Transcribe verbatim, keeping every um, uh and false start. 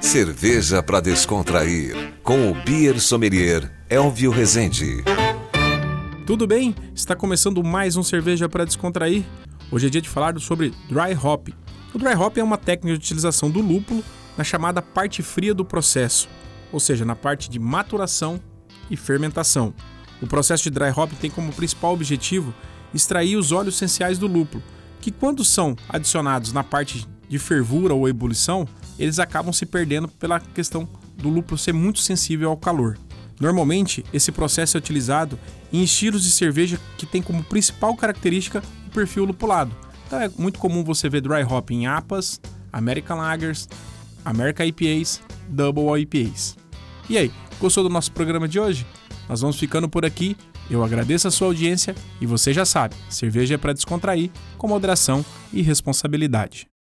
Cerveja para descontrair, com o Beer Sommelier Elvio Rezende. Tudo bem? Está começando mais um Cerveja para Descontrair. Hoje é dia de falar sobre Dry Hop. O Dry Hop é uma técnica de utilização do lúpulo na chamada parte fria do processo, ou seja, na parte de maturação e fermentação. O processo de Dry Hop tem como principal objetivo extrair os óleos essenciais do lúpulo, que quando são adicionados na parte de fervura ou ebulição, eles acabam se perdendo pela questão do lúpulo ser muito sensível ao calor. Normalmente, esse processo é utilizado em estilos de cerveja que tem como principal característica o perfil lupulado. Então é muito comum você ver Dry Hop em A P As, American Lagers, American I P As, Double I P As. E aí, gostou do nosso programa de hoje? Nós vamos ficando por aqui. Eu agradeço a sua audiência e você já sabe, cerveja é para descontrair, com moderação e responsabilidade.